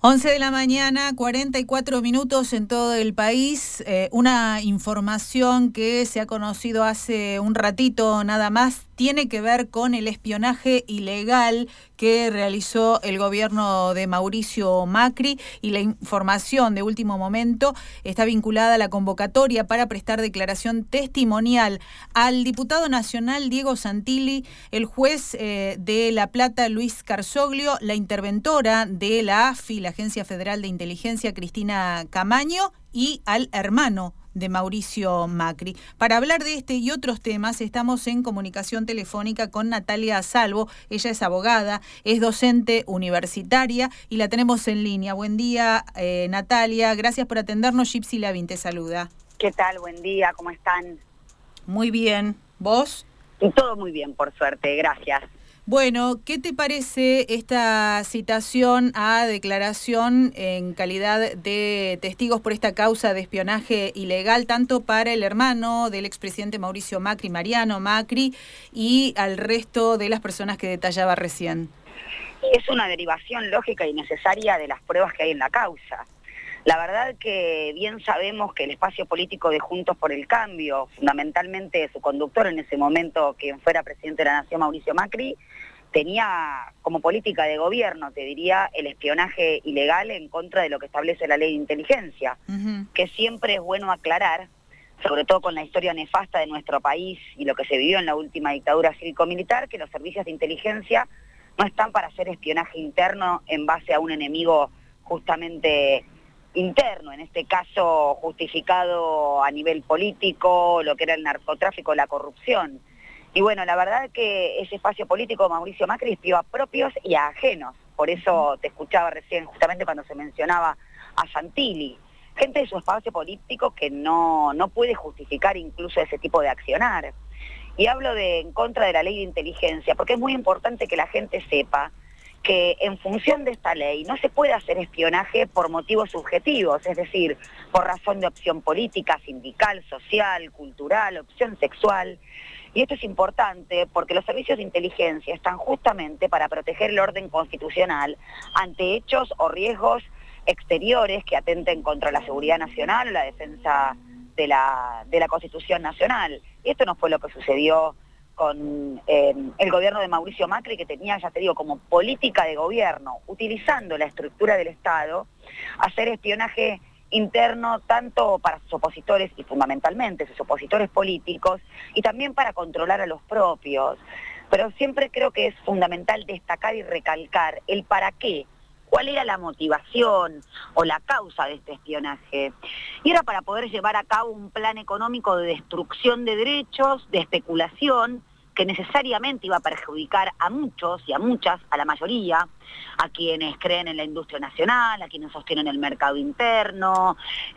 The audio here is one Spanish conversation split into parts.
11 de la mañana, 44 minutos en todo el país. Una información que se ha conocido hace un ratito nada más tiene que ver con el espionaje ilegal que realizó el gobierno de Mauricio Macri, y la información de último momento está vinculada a la convocatoria para prestar declaración testimonial al diputado nacional Diego Santilli, el juez de La Plata Luis Carzoglio, la interventora de la AFI, la Agencia Federal de Inteligencia, Cristina Camaño, y al hermano de Mauricio Macri. Para hablar de este y otros temas estamos en comunicación telefónica con Natalia Salvo. Ella es abogada, es docente universitaria y la tenemos en línea. Buen día, Natalia. Gracias por atendernos. Gypsy Lavín te saluda. ¿Qué tal? Buen día. ¿Cómo están? Muy bien. ¿Vos? Todo muy bien, por suerte. Gracias. Bueno, ¿qué te parece esta citación a declaración en calidad de testigos por esta causa de espionaje ilegal, tanto para el hermano del expresidente Mauricio Macri, Mariano Macri, y al resto de las personas que detallaba recién? Es una derivación lógica y necesaria de las pruebas que hay en la causa. La verdad que bien sabemos que el espacio político de Juntos por el Cambio, fundamentalmente su conductor en ese momento, quien fuera presidente de la Nación, Mauricio Macri, tenía como política de gobierno, te diría, el espionaje ilegal en contra de lo que establece la ley de inteligencia, que siempre es bueno aclarar, sobre todo con la historia nefasta de nuestro país y lo que se vivió en la última dictadura cívico-militar, que los servicios de inteligencia no están para hacer espionaje interno en base a un enemigo justamente interno, en este caso justificado a nivel político, lo que era el narcotráfico, la corrupción. Y bueno, la verdad que ese espacio político Mauricio Macri espió a propios y a ajenos. Por eso te escuchaba recién, justamente cuando se mencionaba a Santilli. Gente de su espacio político que no puede justificar incluso ese tipo de accionar. Y hablo de en contra de la ley de inteligencia, porque es muy importante que la gente sepa que en función de esta ley no se puede hacer espionaje por motivos subjetivos, es decir, por razón de opción política, sindical, social, cultural, opción sexual. Y esto es importante porque los servicios de inteligencia están justamente para proteger el orden constitucional ante hechos o riesgos exteriores que atenten contra la seguridad nacional o la defensa de la Constitución Nacional. Y esto no fue lo que sucedió con el gobierno de Mauricio Macri, que tenía, ya te digo, como política de gobierno, utilizando la estructura del Estado, hacer espionaje interno tanto para sus opositores y fundamentalmente sus opositores políticos, y también para controlar a los propios. Pero siempre creo que es fundamental destacar y recalcar el para qué. ¿Cuál era la motivación o la causa de este espionaje? Y era para poder llevar a cabo un plan económico de destrucción de derechos, de especulación, que necesariamente iba a perjudicar a muchos y a muchas, a la mayoría, a quienes creen en la industria nacional, a quienes sostienen el mercado interno,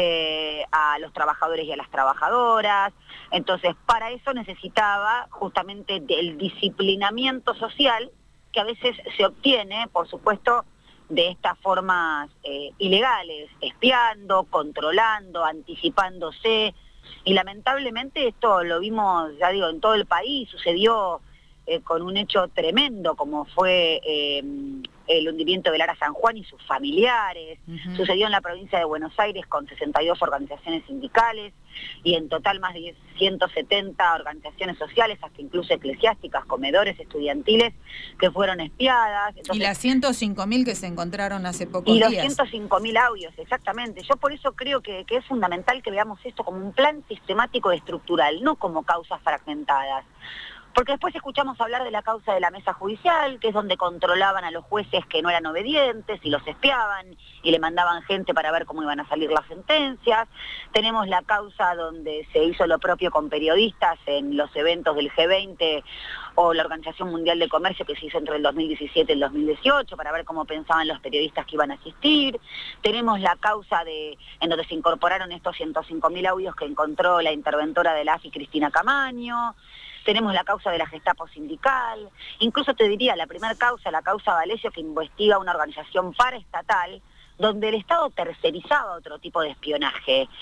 a los trabajadores y a las trabajadoras. Entonces, para eso necesitaba justamente del disciplinamiento social, que a veces se obtiene, por supuesto, de estas formas ilegales, espiando, controlando, anticipándose, y lamentablemente esto lo vimos, ya digo, en todo el país. Sucedió con un hecho tremendo como fue el hundimiento del Ara San Juan y sus familiares. Sucedió en la provincia de Buenos Aires con 62 organizaciones sindicales y en total más de 170 organizaciones sociales, hasta incluso eclesiásticas, comedores estudiantiles, que fueron espiadas. Entonces, y las 105.000 que se encontraron hace pocos días. Y los 105.000 audios, exactamente. Yo por eso creo que es fundamental que veamos esto como un plan sistemático y estructural, no como causas fragmentadas. Porque después escuchamos hablar de la causa de la mesa judicial, que es donde controlaban a los jueces que no eran obedientes y los espiaban y le mandaban gente para ver cómo iban a salir las sentencias. Tenemos la causa donde se hizo lo propio con periodistas en los eventos del G20 o la Organización Mundial de Comercio, que se hizo entre el 2017 y el 2018 para ver cómo pensaban los periodistas que iban a asistir. Tenemos la causa en donde se incorporaron estos 105.000 audios que encontró la interventora de la AFI, Cristina Camaño. Tenemos la causa de la Gestapo sindical, incluso te diría la primera causa, la causa Valesio, que investiga una organización paraestatal donde el Estado tercerizaba otro tipo de espionaje.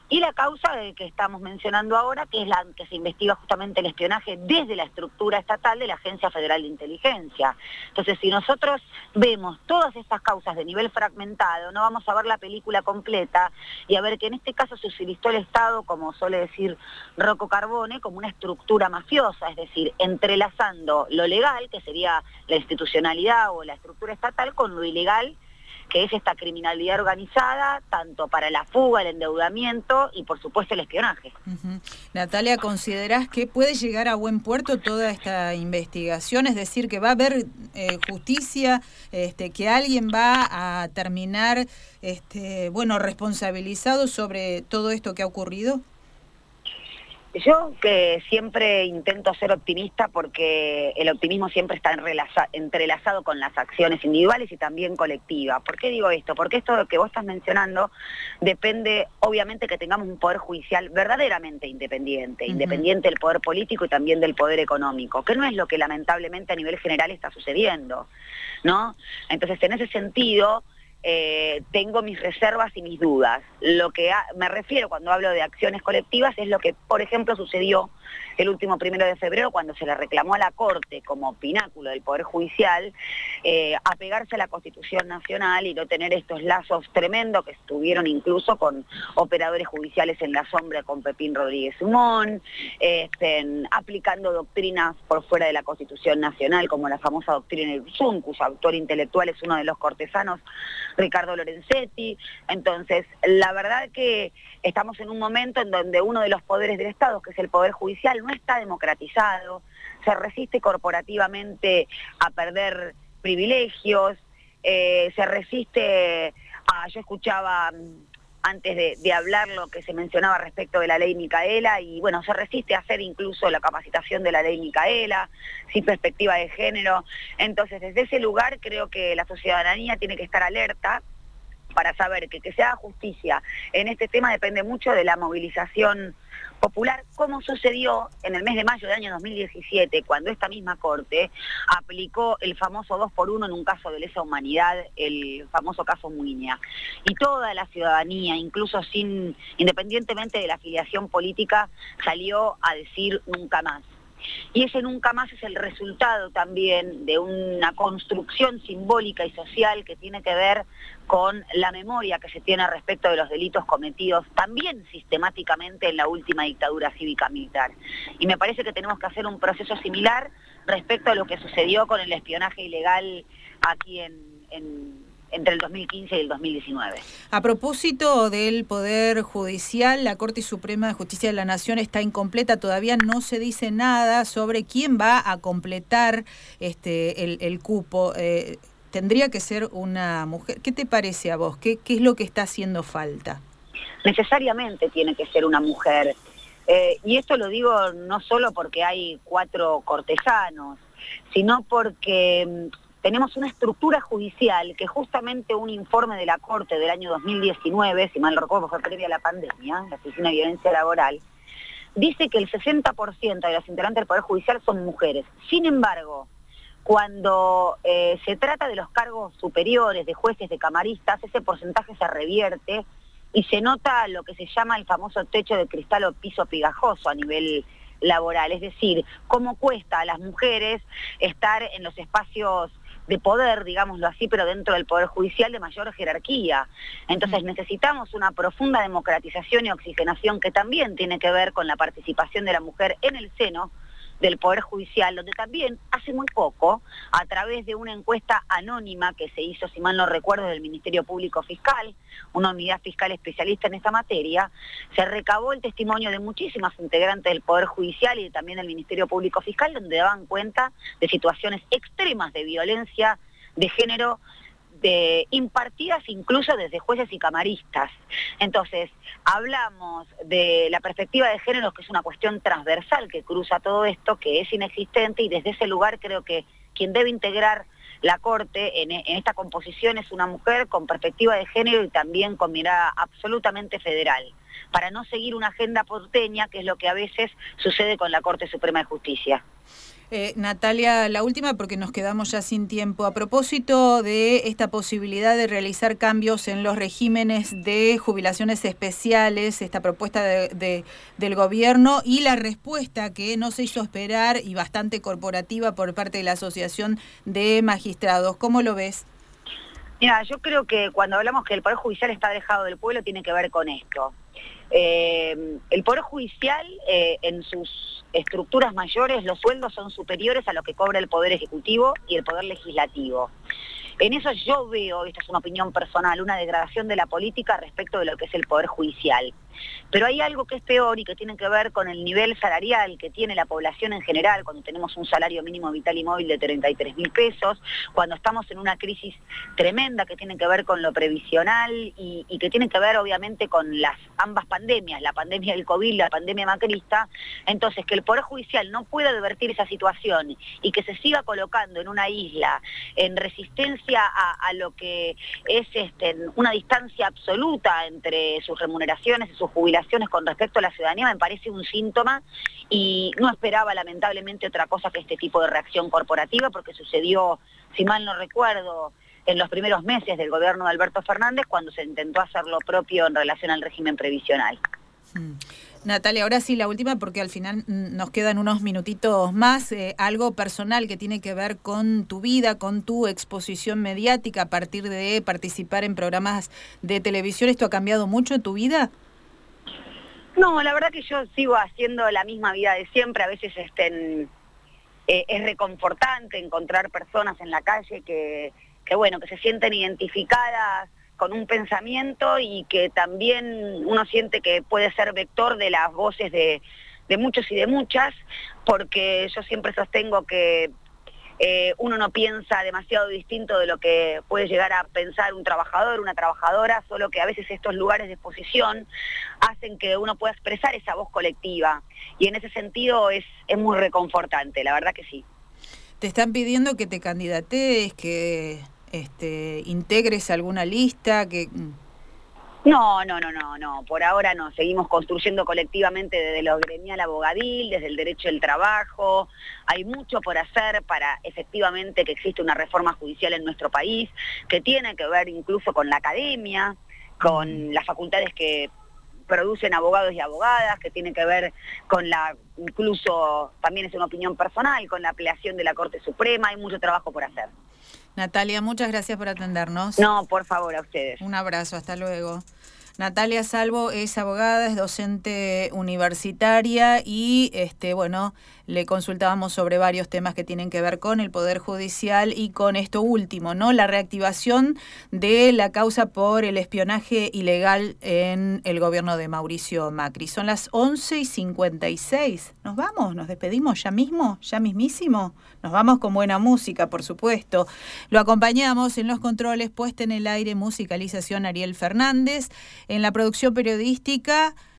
y la causa que estamos mencionando ahora, que es la que se investiga justamente el espionaje desde la estructura estatal de la Agencia Federal de Inteligencia. Entonces, si nosotros vemos todas estas causas de nivel fragmentado, no vamos a ver la película completa y a ver que en este caso se utilizó el Estado, como suele decir Rocco Carbone, como una estructura mafiosa, es decir, entrelazando lo legal, que sería la institucionalidad o la estructura estatal, con lo ilegal, que es esta criminalidad organizada, tanto para la fuga, el endeudamiento y por supuesto el espionaje. Natalia, ¿considerás que puede llegar a buen puerto toda esta investigación? Es decir, que va a haber justicia, que alguien va a terminar responsabilizado sobre todo esto que ha ocurrido. Yo que siempre intento ser optimista porque el optimismo siempre está entrelazado con las acciones individuales y también colectivas. ¿Por qué digo esto? Porque esto que vos estás mencionando depende, obviamente, que tengamos un poder judicial verdaderamente independiente, independiente del poder político y también del poder económico, que no es lo que lamentablemente a nivel general está sucediendo, ¿no? Entonces, en ese sentido, tengo mis reservas y mis dudas. Lo que me refiero cuando hablo de acciones colectivas es lo que, por ejemplo, sucedió el último 1 de febrero cuando se le reclamó a la Corte como pináculo del Poder Judicial apegarse a la Constitución Nacional y no tener estos lazos tremendos que estuvieron incluso con operadores judiciales en la sombra con Pepín Rodríguez Simón, aplicando doctrinas por fuera de la Constitución Nacional como la famosa doctrina del Ursum, cuyo autor intelectual es uno de los cortesanos, Ricardo Lorenzetti. Entonces, la verdad que estamos en un momento en donde uno de los poderes del Estado, que es el Poder Judicial, no está democratizado, se resiste corporativamente a perder privilegios, se resiste a... Yo escuchaba antes de hablar lo que se mencionaba respecto de la ley Micaela y bueno, se resiste a hacer incluso la capacitación de la ley Micaela, sin perspectiva de género. Entonces, desde ese lugar creo que la ciudadanía tiene que estar alerta para saber que se haga justicia en este tema depende mucho de la movilización popular, como sucedió en el mes de mayo del año 2017, cuando esta misma Corte aplicó el famoso 2x1 en un caso de lesa humanidad, el famoso caso Muiña. Y toda la ciudadanía, incluso independientemente de la afiliación política, salió a decir nunca más. Y ese nunca más es el resultado también de una construcción simbólica y social que tiene que ver con la memoria que se tiene respecto de los delitos cometidos también sistemáticamente en la última dictadura cívica-militar. Y me parece que tenemos que hacer un proceso similar respecto a lo que sucedió con el espionaje ilegal aquí entre el 2015 y el 2019. A propósito del Poder Judicial, la Corte Suprema de Justicia de la Nación está incompleta, todavía no se dice nada sobre quién va a completar el cupo. Tendría que ser una mujer. ¿Qué te parece a vos? ¿Qué es lo que está haciendo falta? Necesariamente tiene que ser una mujer. Y esto lo digo no solo porque hay 4 cortesanos, sino porque tenemos una estructura judicial que justamente un informe de la Corte del año 2019, si mal no recuerdo fue previa a la pandemia, la Oficina de Violencia Laboral, dice que el 60% de los integrantes del Poder Judicial son mujeres. Sin embargo, cuando se trata de los cargos superiores, de jueces, de camaristas, ese porcentaje se revierte y se nota lo que se llama el famoso techo de cristal o piso pegajoso a nivel laboral. Es decir, cómo cuesta a las mujeres estar en los espacios de poder, digámoslo así, pero dentro del Poder Judicial de mayor jerarquía. Entonces necesitamos una profunda democratización y oxigenación que también tiene que ver con la participación de la mujer en el seno del Poder Judicial, donde también hace muy poco, a través de una encuesta anónima que se hizo, si mal no recuerdo, del Ministerio Público Fiscal, una unidad fiscal especialista en esta materia, se recabó el testimonio de muchísimas integrantes del Poder Judicial y también del Ministerio Público Fiscal, donde daban cuenta de situaciones extremas de violencia de género, impartidas incluso desde jueces y camaristas. Entonces, hablamos de la perspectiva de género, que es una cuestión transversal que cruza todo esto, que es inexistente, y desde ese lugar creo que quien debe integrar la Corte en esta composición es una mujer con perspectiva de género y también con mirada absolutamente federal, para no seguir una agenda porteña, que es lo que a veces sucede con la Corte Suprema de Justicia. Natalia, la última porque nos quedamos ya sin tiempo. A propósito de esta posibilidad de realizar cambios en los regímenes de jubilaciones especiales, esta propuesta del gobierno y la respuesta que no se hizo esperar y bastante corporativa por parte de la Asociación de Magistrados, ¿cómo lo ves? Mira, yo creo que cuando hablamos que el Poder Judicial está alejado del pueblo tiene que ver con esto. El Poder Judicial, en sus estructuras mayores, los sueldos son superiores a lo que cobra el Poder Ejecutivo y el Poder Legislativo. En eso yo veo, esta es una opinión personal, una degradación de la política respecto de lo que es el Poder Judicial. Pero hay algo que es peor y que tiene que ver con el nivel salarial que tiene la población en general, cuando tenemos un salario mínimo vital y móvil de 33.000 pesos, cuando estamos en una crisis tremenda que tiene que ver con lo previsional y que tiene que ver obviamente con las ambas pandemias, la pandemia del COVID y la pandemia macrista. Entonces, que el Poder Judicial no pueda advertir esa situación y que se siga colocando en una isla, en resistencia a lo que es una distancia absoluta entre sus remuneraciones y sus jubilaciones con respecto a la ciudadanía, me parece un síntoma y no esperaba lamentablemente otra cosa que este tipo de reacción corporativa, porque sucedió, si mal no recuerdo, en los primeros meses del gobierno de Alberto Fernández, cuando se intentó hacer lo propio en relación al régimen previsional. Natalia, ahora sí la última porque al final nos quedan unos minutitos más. Algo personal que tiene que ver con tu vida, con tu exposición mediática a partir de participar en programas de televisión. ¿Esto ha cambiado mucho en tu vida? No, la verdad que yo sigo haciendo la misma vida de siempre. A veces es reconfortante encontrar personas en la calle que se sienten identificadas con un pensamiento y que también uno siente que puede ser vector de las voces de muchos y de muchas, porque yo siempre sostengo que uno no piensa demasiado distinto de lo que puede llegar a pensar un trabajador, una trabajadora, solo que a veces estos lugares de exposición hacen que uno pueda expresar esa voz colectiva, y en ese sentido es muy reconfortante, la verdad que sí. Te están pidiendo que te candidatees, que integres alguna lista, que... No, por ahora no, seguimos construyendo colectivamente desde lo gremial abogadil, desde el derecho del trabajo. Hay mucho por hacer para efectivamente que exista una reforma judicial en nuestro país, que tiene que ver incluso con la academia, con las facultades que producen abogados y abogadas, que tiene que ver con incluso, también es una opinión personal, con la ampliación de la Corte Suprema. Hay mucho trabajo por hacer. Natalia, muchas gracias por atendernos. No, por favor, a ustedes. Un abrazo, hasta luego. Natalia Salvo es abogada, es docente universitaria y le consultábamos sobre varios temas que tienen que ver con el Poder Judicial y con esto último, ¿no? La reactivación de la causa por el espionaje ilegal en el gobierno de Mauricio Macri. Son las 11:56. ¿Nos vamos? ¿Nos despedimos ya mismo? ¿Ya mismísimo? Nos vamos con buena música, por supuesto. Lo acompañamos en los controles, puesta en el aire, musicalización Ariel Fernández. En la producción periodística,